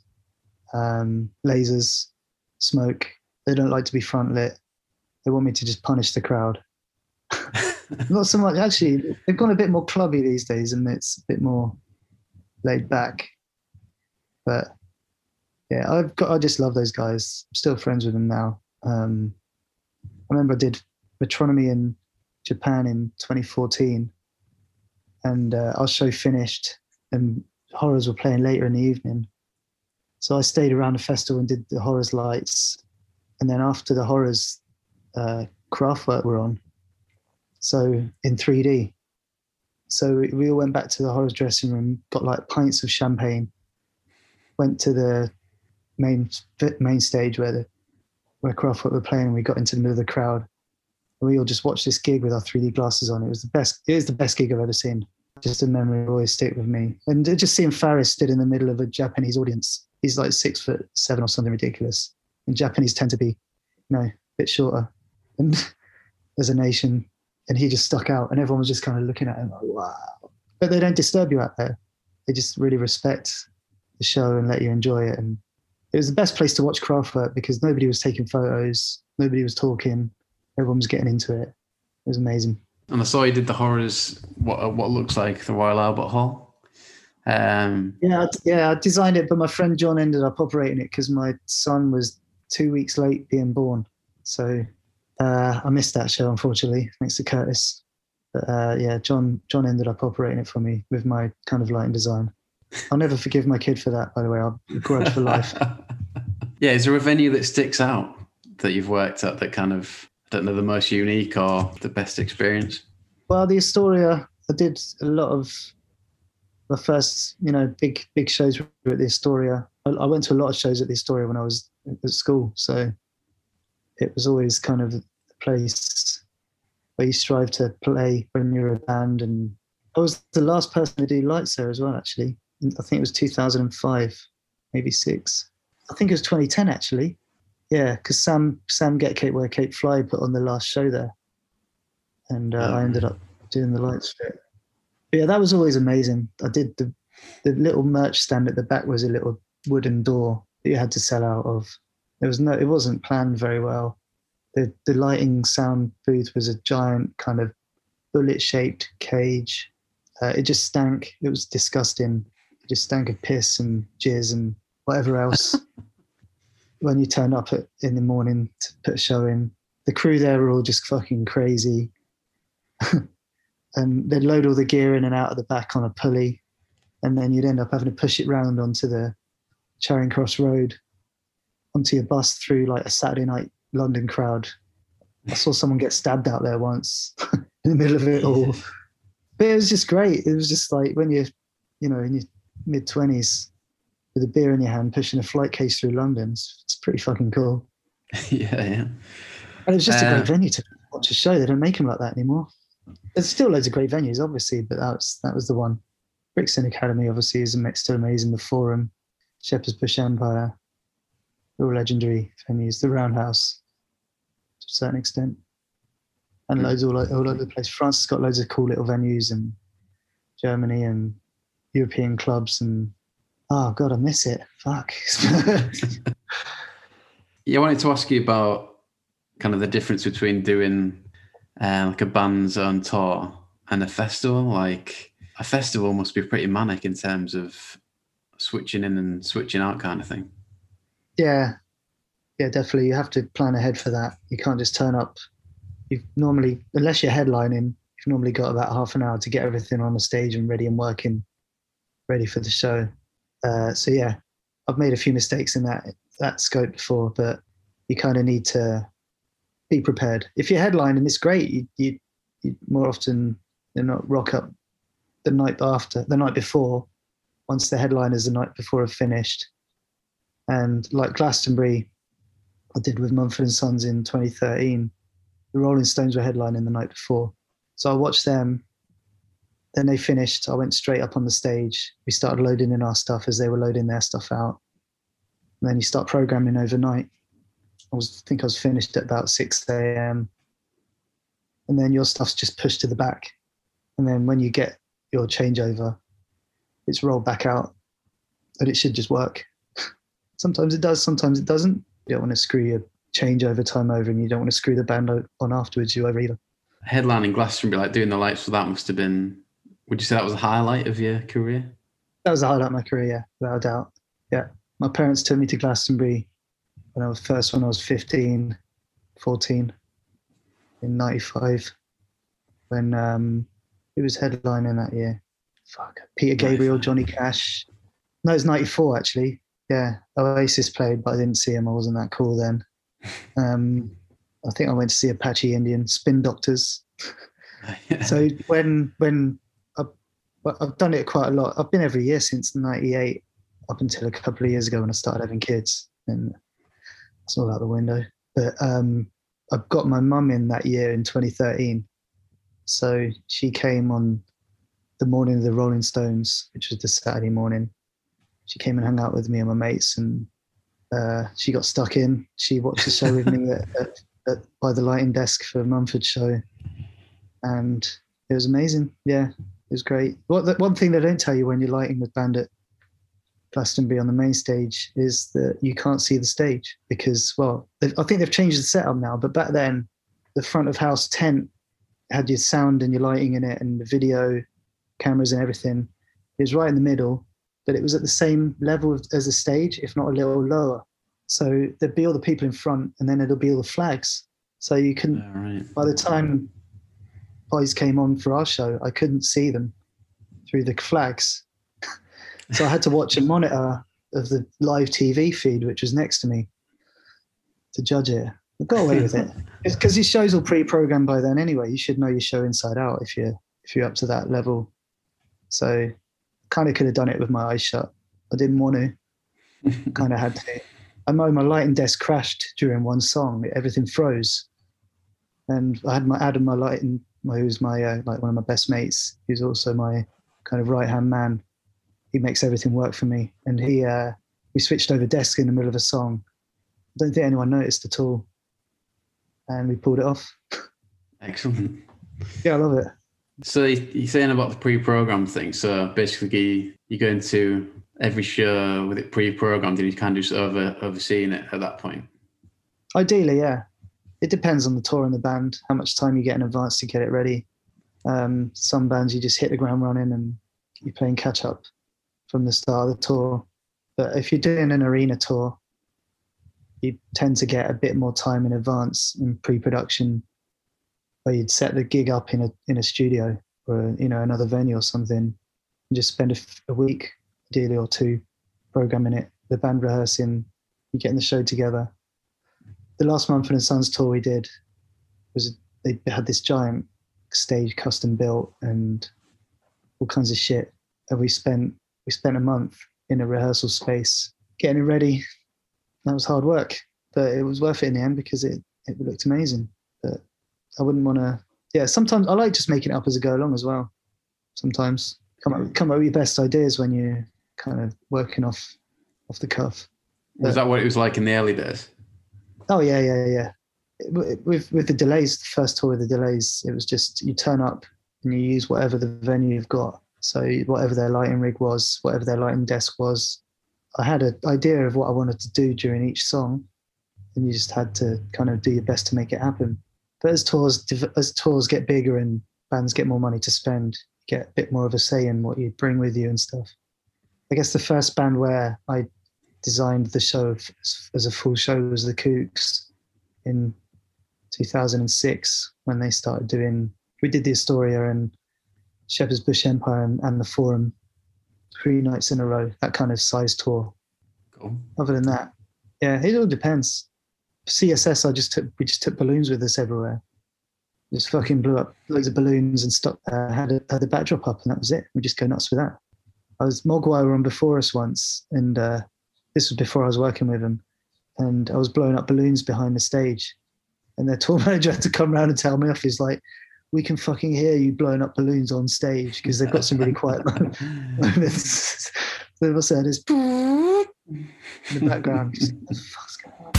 lasers, smoke. They don't like to be front lit. They want me to just punish the crowd. Not so much, actually. They've gone a bit more clubby these days, and it's a bit more laid back. But yeah, I just love those guys. I'm still friends with them now. I remember I did Metronomy in Japan in 2014, and our show finished, and Horrors were playing later in the evening. So I stayed around the festival and did the Horrors lights, and then after the Horrors, Kraftwerk were on. So in 3D. So we all went back to the horrors dressing room, got like pints of champagne, went to the main stage where Kraftwerk were playing, and we got into the middle of the crowd. And we all just watched this gig with our 3D glasses on. It was the best gig I've ever seen. Just a memory will always stick with me. And just seeing Faris stood in the middle of a Japanese audience. He's like 6'7" or something ridiculous. And Japanese tend to be, a bit shorter and as a nation. And he just stuck out, and everyone was just kind of looking at him like, wow. But they don't disturb you out there. They just really respect the show and let you enjoy it. And it was the best place to watch Kraftwerk because nobody was taking photos, nobody was talking, everyone was getting into it. It was amazing. And I saw you did the horrors, what looks like the Royal Albert Hall. Yeah, I designed it, but my friend John ended up operating it because my son was 2 weeks late being born. So I missed that show, unfortunately, thanks to Curtis. But John ended up operating it for me with my kind of lighting design. I'll never forgive my kid for that, by the way. I'll grudge for life. Yeah, is there a venue that sticks out that you've worked at that kind of, I don't know, the most unique or the best experience? Well, the Astoria, I did a lot of the first, big shows were at the Astoria. I went to a lot of shows at the Astoria when I was at school, so it was always kind of the place where you strive to play when you're a band. And I was the last person to do lights there as well, actually. I think it was 2005, maybe 6. I think it was 2010, actually. Yeah, because Sam Get Cape Where Cape Fly put on the last show there. And I ended up doing the lights for it. But yeah, that was always amazing. I did the little merch stand at the back was a little wooden door that you had to sell out of. It wasn't planned very well. The lighting sound booth was a giant kind of bullet-shaped cage. It just stank. It was disgusting. It just stank of piss and jizz and whatever else. When you turned up in the morning to put a show in, the crew there were all just fucking crazy. And they'd load all the gear in and out of the back on a pulley, and then you'd end up having to push it round onto the Charing Cross Road, onto your bus through like a Saturday night London crowd. I saw someone get stabbed out there once in the middle of it all. But it was just great. It was just like when you're, in your mid-20s with a beer in your hand, pushing a flight case through London. It's pretty fucking cool. Yeah. And it was just a great venue to watch a show. They don't make them like that anymore. There's still loads of great venues, obviously, but that was the one. Brixton Academy, obviously, is still amazing. The Forum, Shepherd's Bush Empire, they're all legendary venues. The Roundhouse, to a certain extent. And loads all over the place. France has got loads of cool little venues, and Germany and European clubs, and oh God, I miss it. Fuck. Yeah, I wanted to ask you about kind of the difference between doing like a band's own tour and a festival. Like a festival must be pretty manic in terms of switching in and switching out kind of thing. Yeah, definitely. You have to plan ahead for that. You can't just turn up. You've normally, unless you're headlining, you've normally got about half an hour to get everything on the stage and ready and working, ready for the show. So yeah, I've made a few mistakes in that scope before, but you kind of need to be prepared. If you're headlining, it's great. You more often than not rock up the night before, once the headliners the night before have finished. And like Glastonbury, I did with Mumford & Sons in 2013, the Rolling Stones were headlining the night before. So I watched them, then they finished. I went straight up on the stage. We started loading in our stuff as they were loading their stuff out. And then you start programming overnight. I think I was finished at about 6 a.m. And then your stuff's just pushed to the back. And then when you get your changeover, it's rolled back out. And it should just work. Sometimes it does, sometimes it doesn't. You don't want to screw your changeover time over, and you don't want to screw the band on afterwards, you over either. Headlining Glastonbury, like doing the lights for that must have been, would you say that was a highlight of your career? That was the highlight of my career, yeah, without a doubt. Yeah. My parents took me to Glastonbury when I was 15, 14, in 95, when it was headlining that year. Peter Gabriel, 95. Johnny Cash. No, it was 94 actually. Yeah, Oasis played, but I didn't see him. I wasn't that cool then. I think I went to see Apache Indian, Spin Doctors. So when I But I've done it quite a lot. I've been every year since '98, up until a couple of years ago when I started having kids, and it's all out the window. But I've got my mum in that year in 2013. So she came on the morning of the Rolling Stones, which was the Saturday morning. She came and hung out with me and my mates, and she got stuck in. She watched the show with me by the lighting desk for Mumford show, and it was amazing. Yeah, it was great. One thing they don't tell you when you're lighting with band at Glastonbury on the main stage is that you can't see the stage because, well, I think they've changed the setup now, but back then the front of house tent had your sound and your lighting in it and the video cameras and everything. It was right in the middle, but it was at the same level as the stage, if not a little lower. So there'd be all the people in front and then it'll be all the flags. So you couldn't, by the time boys came on for our show, I couldn't see them through the flags. So I had to watch a monitor of the live TV feed, which was next to me, to judge it. I got away with it. It's because your show's all pre-programmed by then anyway. You should know your show inside out if you're up to that level. So kind of could have done it with my eyes shut. I didn't want to. Kind of had to. I know my lighting desk crashed during one song. Everything froze, and I had Adam, my lighting, who's my like one of my best mates. He's also my kind of right hand man. He makes everything work for me, and we switched over desks in the middle of a song. I don't think anyone noticed at all, and we pulled it off. Excellent. Yeah, I love it. So you're saying about the pre-programmed thing. So basically, you go into every show with it pre-programmed, and you kind of just overseeing it at that point. Ideally, yeah. It depends on the tour and the band, how much time you get in advance to get it ready. Some bands you just hit the ground running and you're playing catch up from the start of the tour. But if you're doing an arena tour, you tend to get a bit more time in advance in pre-production, where you'd set the gig up in a studio or another venue or something, and just spend a week, ideally, or two, programming it, the band rehearsing, you getting the show together. The last Mumford and Sons tour we did was they had this giant stage custom built and all kinds of shit, and we spent a month in a rehearsal space getting it ready. That was hard work, but it was worth it in the end because it looked amazing. But I wouldn't want to. Yeah, sometimes I like just making it up as I go along as well. Sometimes come up with your best ideas when you're kind of working off the cuff. Was that what it was like in the early days? Oh yeah. With the delays, the first tour with the delays, it was just you turn up and you use whatever the venue you've got. So whatever their lighting rig was, whatever their lighting desk was. I had an idea of what I wanted to do during each song, and you just had to kind of do your best to make it happen. But as tours get bigger and bands get more money to spend, you get a bit more of a say in what you bring with you and stuff. I guess the first band where I designed the show as a full show was the Kooks in 2006 when they started doing. We did the Astoria and Shepherd's Bush Empire and the Forum 3 nights in a row, that kind of size tour. Cool. Other than that, yeah, it all depends. CSS, we just took balloons with us everywhere. Just fucking blew up loads of balloons and had the backdrop up, and that was it. We just go nuts with that. Mogwai were on before us once, and this was before I was working with them, and I was blowing up balloons behind the stage, and their tour manager had to come around and tell me off. He's like, "We can fucking hear you blowing up balloons on stage," because they've got some really quiet moments. So they said it's in the background. Just, what the fuck's going on?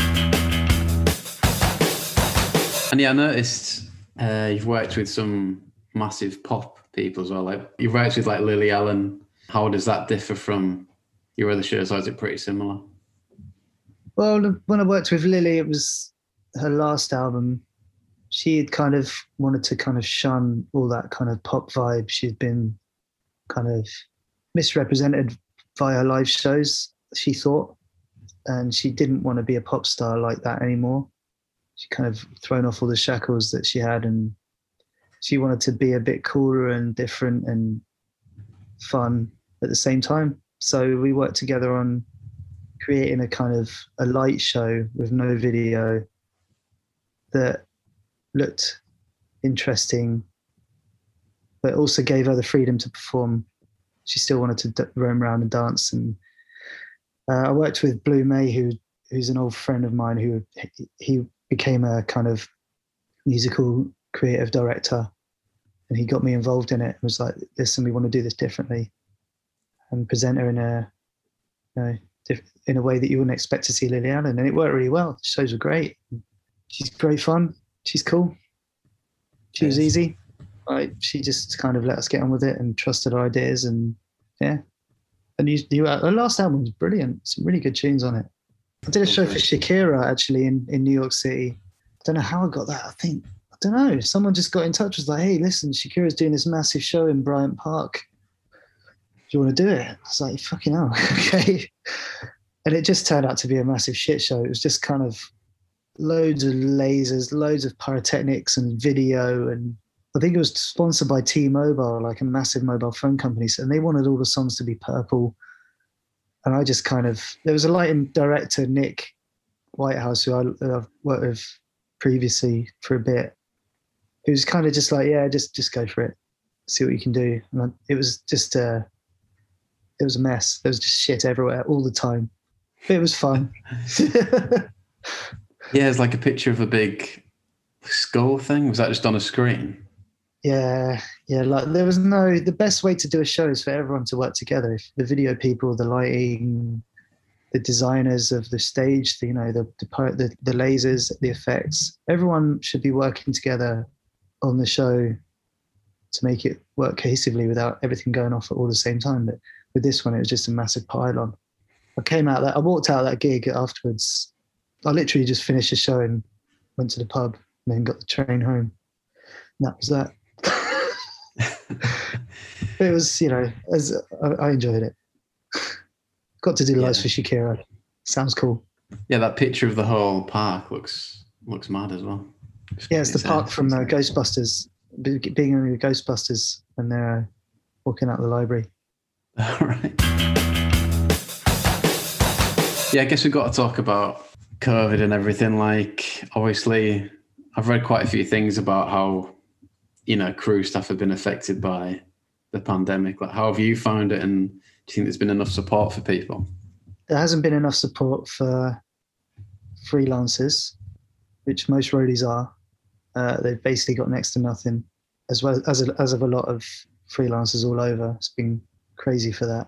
And yeah, I noticed you've worked with some massive pop people as well. Like you've worked with like Lily Allen. How does that differ from your other shows, or is it pretty similar? Well, when I worked with Lily, it was her last album. She had kind of wanted to kind of shun all that kind of pop vibe. She'd been kind of misrepresented via live shows, she thought, and she didn't want to be a pop star like that anymore. She kind of thrown off all the shackles that she had, and she wanted to be a bit cooler and different and fun at the same time. So we worked together on creating a kind of a light show with no video that looked interesting, but also gave her the freedom to perform she still wanted to roam around and dance. And I worked with Blue May, who's an old friend of mine, who he became a kind of musical creative director, and he got me involved in it. It was like, listen, we want to do this differently and present her in a way that you wouldn't expect to see Lily Allen. And it worked really well. The shows were great. She's great fun. She's cool. She was easy. She just kind of let us get on with it and trusted our ideas. And yeah. And her last album was brilliant. Some really good tunes on it. I did a show for Shakira actually in New York City. I don't know how I got that. I don't know. Someone just got in touch, was like, hey, listen, Shakira's doing this massive show in Bryant Park. Do you want to do it? I was like, fucking hell, okay. And it just turned out to be a massive shit show. It was just kind of loads of lasers, loads of pyrotechnics and video. And I think it was sponsored by T-Mobile, like a massive mobile phone company. And they wanted all the songs to be purple. And I just kind of, there was a lighting director, Nick Whitehouse, who I've worked with previously for a bit, who's kind of just like, yeah, just go for it. See what you can do. And it was just, it was a mess. There was just shit everywhere all the time. But it was fun. Yeah, it's like a picture of a big skull thing. Was that just on a screen? Yeah. Like there was the best way to do a show is for everyone to work together. If the video people, the lighting, the designers of the stage, the lasers, the effects, everyone should be working together on the show to make it work cohesively without everything going off at all the same time. But with this one, it was just a massive pylon. I walked out of that gig afterwards. I literally just finished the show and went to the pub and then got the train home. And that was that. But it was, as I enjoyed it. Got to do lights for Shakira. Sounds cool. Yeah, that picture of the whole park looks mad as well. It's the park from Ghostbusters, being in the Ghostbusters, and they're walking out the library. All right. Yeah, I guess we've got to talk about COVID and everything. Like, obviously, I've read quite a few things about how, crew staff have been affected by the pandemic. Like, how have you found it? And do you think there's been enough support for people? There hasn't been enough support for freelancers, which most roadies are. They've basically got next to nothing, as well as of a lot of freelancers all over. It's been crazy for that.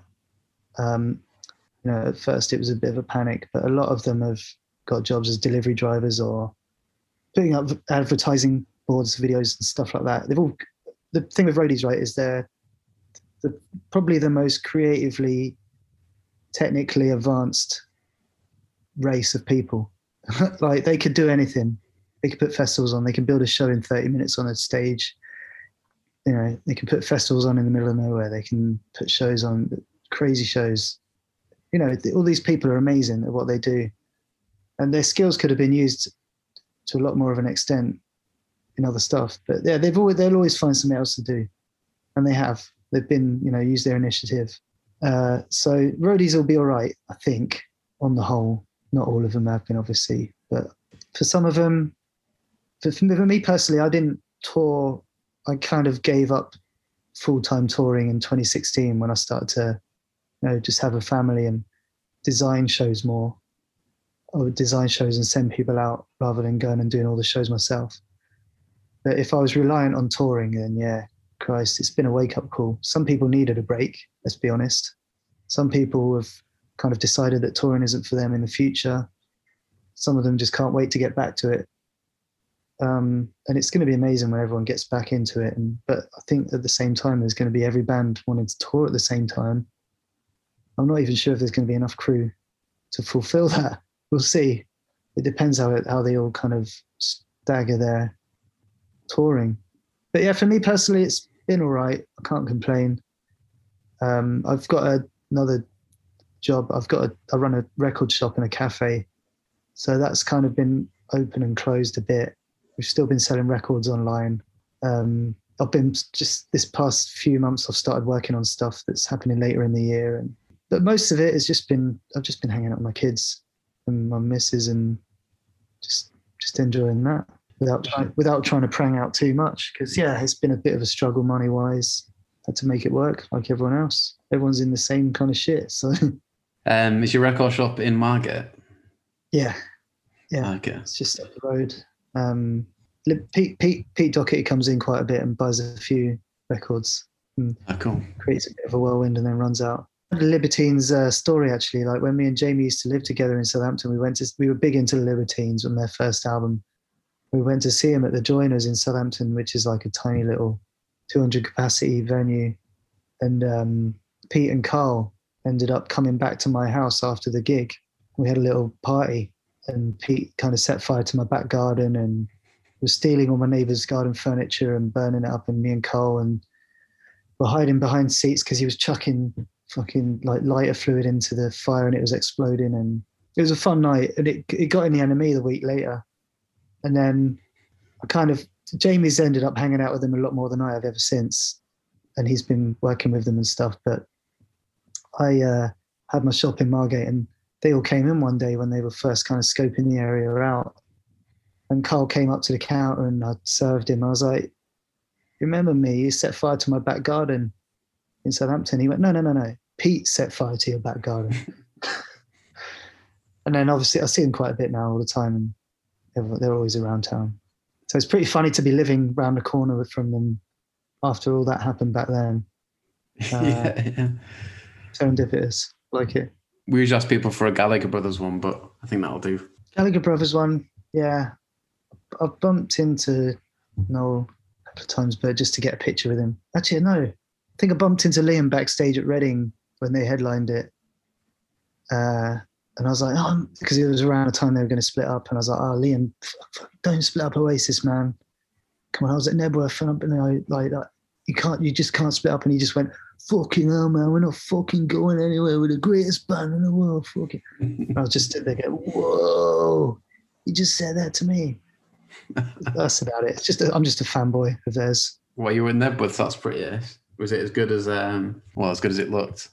At first it was a bit of a panic, but a lot of them have got jobs as delivery drivers or putting up advertising boards, videos and stuff like that. The thing with roadies, right, is they're probably the most creatively, technically advanced race of people. Like, they could do anything. They could put festivals on. They can build a show in 30 minutes on a stage. They can put festivals on in the middle of nowhere. They can put shows on, crazy shows. All these people are amazing at what they do, and their skills could have been used to a lot more of an extent in other stuff. But yeah, they'll always find something else to do, and they have. They've been, used their initiative. So roadies will be all right, I think, on the whole. Not all of them have been, obviously, but for some of them, for me personally, I didn't tour. I kind of gave up full-time touring in 2016 when I started to, just have a family and design shows more. I would design shows and send people out rather than going and doing all the shows myself. But if I was reliant on touring, then yeah, Christ, it's been a wake-up call. Some people needed a break, let's be honest. Some people have kind of decided that touring isn't for them in the future. Some of them just can't wait to get back to it. And it's going to be amazing when everyone gets back into it. But I think at the same time, there's going to be every band wanting to tour at the same time. I'm not even sure if there's going to be enough crew to fulfill that. We'll see. It depends how they all kind of stagger their touring. But yeah, for me personally, it's been all right. I can't complain. I've got another job. I run a record shop and a cafe. So that's kind of been open and closed a bit. We've still been selling records online. I've been just this past few months, I've started working on stuff that's happening later in the year. But most of it has I've just been hanging out with my kids and my missus and just enjoying that without trying to prang out too much. Because yeah, it's been a bit of a struggle money wise. had to make it work like everyone else. Everyone's in the same kind of shit. So Is your record shop in Margate? yeah. Okay. It's just up the road. Pete Doherty comes in quite a bit and buys a few records. Cool. Creates a bit of a whirlwind and then runs out. The Libertines story, actually, like when me and Jamie used to live together in Southampton, we were big into the Libertines on their first album. We went to see them at the Joiners in Southampton, which is like a tiny little 200 capacity venue. And Pete and Carl ended up coming back to my house after the gig. We had a little party and Pete kind of set fire to my back garden and was stealing all my neighbour's garden furniture and burning it up. And me and Carl and were hiding behind seats because he was chucking fucking like lighter fluid into the fire and it was exploding. And it was a fun night. And it got in the NME the week later. And then Jamie's ended up hanging out with them a lot more than I have ever since. And he's been working with them and stuff. But I had my shop in Margate and they all came in one day when they were first kind of scoping the area out. And Carl came up to the counter and I served him. I was like, remember me? You set fire to my back garden in Southampton. He went, no. Pete set fire to your back garden. And then obviously I see him quite a bit now all the time and they're always around town. So it's pretty funny to be living around the corner from them after all that happened back then. Yeah. Serendipitous, like it. We usually ask people for a Gallagher Brothers one, but I think that'll do. Gallagher Brothers one, yeah. I've bumped into Noel a couple of times, but just to get a picture with him. Actually, no. I think I bumped into Liam backstage at Reading when they headlined it. And I was like, because it was around the time they were going to split up. And I was like, Liam, don't split up Oasis, man. Come on, I was at Nebworth and you just can't split up. And he just went, fucking hell, man, we're not fucking going anywhere. We're the greatest band in the world. Fucking. I was just sitting there going, whoa, you just said that to me. That's about it. I'm just a fanboy of theirs. Well, you were in Nebworth, that's pretty ace. Was it as good as as good as it looked?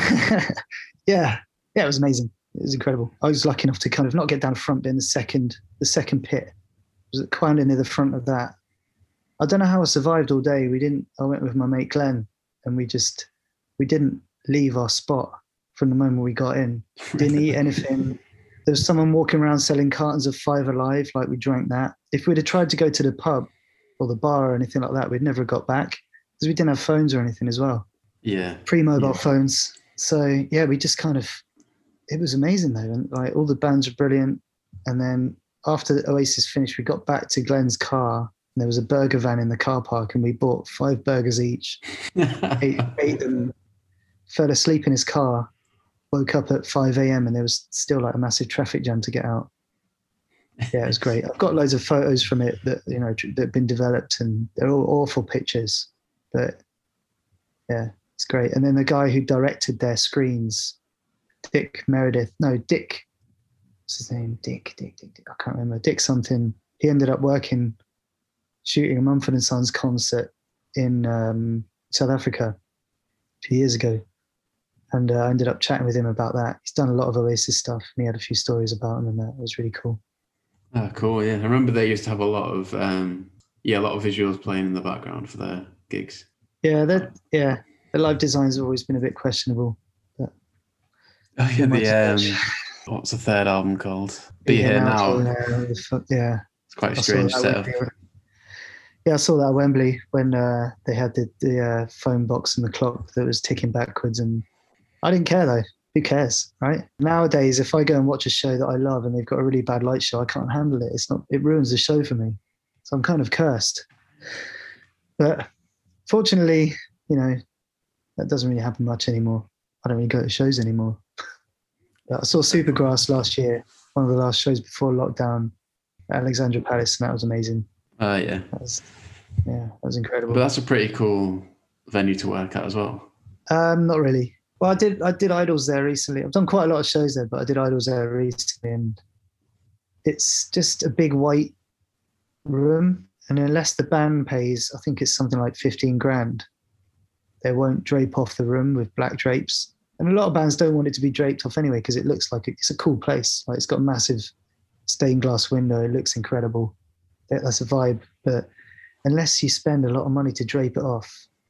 Yeah, it was amazing. It was incredible. I was lucky enough to kind of not get down the front bit in the second pit. It was kind of near the front of that. I don't know how I survived all day. I went with my mate Glenn and we didn't leave our spot from the moment we got in. Didn't eat anything. There was someone walking around selling cartons of Five Alive, like we drank that. If we'd have tried to go to the pub or the bar or anything like that, we'd never have got back because we didn't have phones or anything as well. Yeah. Pre-mobile phones. So yeah, we just kind of, it was amazing though. And like all the bands were brilliant. And then after the Oasis finished, we got back to Glenn's car and there was a burger van in the car park and we bought 5 burgers each, ate them, fell asleep in his car, woke up at 5 a.m. and there was still like a massive traffic jam to get out. Yeah, it was great. I've got loads of photos from it that, that have been developed and they're all awful pictures, but yeah, it's great. And then the guy who directed their screens, Dick, what's his name? Dick, I can't remember. Dick something. He ended up shooting a Mumford & Sons concert in South Africa a few years ago. And I ended up chatting with him about that. He's done a lot of Oasis stuff and he had a few stories about him and that. It was really cool. Oh, cool, yeah. I remember they used to have a lot of visuals playing in the background for their gigs. Yeah, the live designs have always been a bit questionable. But what's the third album called? Be Here Now. Yeah. It's quite a strange setup. Yeah, I saw that at Wembley when they had the phone box and the clock that was ticking backwards, and I didn't care though. Who cares, right? Nowadays, if I go and watch a show that I love and they've got a really bad light show, I can't handle it. It ruins the show for me. So I'm kind of cursed. But fortunately, that doesn't really happen much anymore. I don't really go to shows anymore. But I saw Supergrass last year, one of the last shows before lockdown at Alexandra Palace, and that was amazing. Yeah. That was incredible. But that's a pretty cool venue to work at as well. Not really. Well, I did Idols there recently. I've done quite a lot of shows there, but I did Idols there recently, and it's just a big white room. And unless the band pays, I think it's something like 15 grand, they won't drape off the room with black drapes. And a lot of bands don't want it to be draped off anyway, because it looks like it's a cool place. Like it's got a massive stained glass window. It looks incredible. That's a vibe. But unless you spend a lot of money to drape it off, you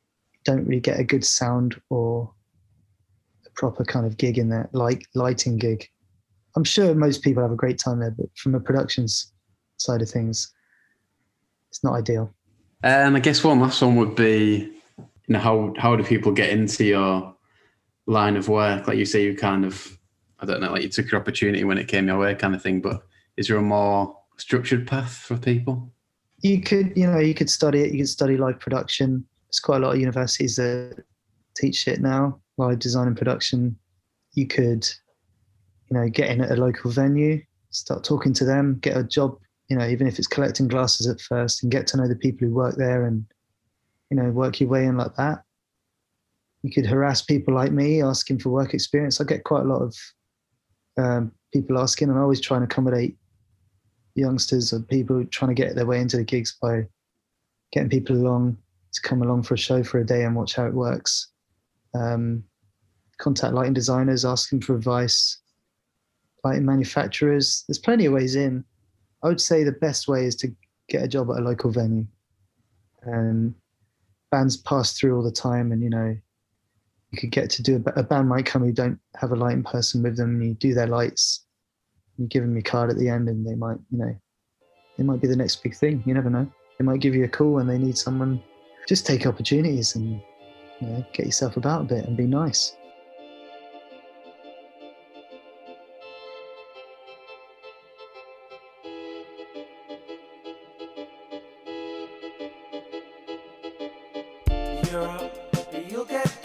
don't really get a good sound or a proper kind of gig in there, like lighting gig. I'm sure most people have a great time there, but from a productions side of things, it's not ideal. And I guess one last one would be, how do people get into your line of work? Like you say, you kind of, I don't know, like you took your opportunity when it came your way kind of thing, but is there a more structured path for people? You could study it. You could study live production. There's quite a lot of universities that teach it now, live design and production. You could, get in at a local venue, start talking to them, get a job, even if it's collecting glasses at first, and get to know the people who work there and, work your way in like that. You could harass people like me asking for work experience. I get quite a lot of people asking, and I always try and accommodate youngsters or people trying to get their way into the gigs by getting people along to come along for a show for a day and watch how it works. Contact lighting designers, ask them for advice. Lighting manufacturers, there's plenty of ways in. I would say the best way is to get a job at a local venue. And bands pass through all the time, and you could get to do a band might come who don't have a lighting person with them, and you do their lights. You give them your card at the end, and they might be the next big thing. You never know. They might give you a call when they need someone. Just take opportunities and get yourself about a bit and be nice. Europe, you'll get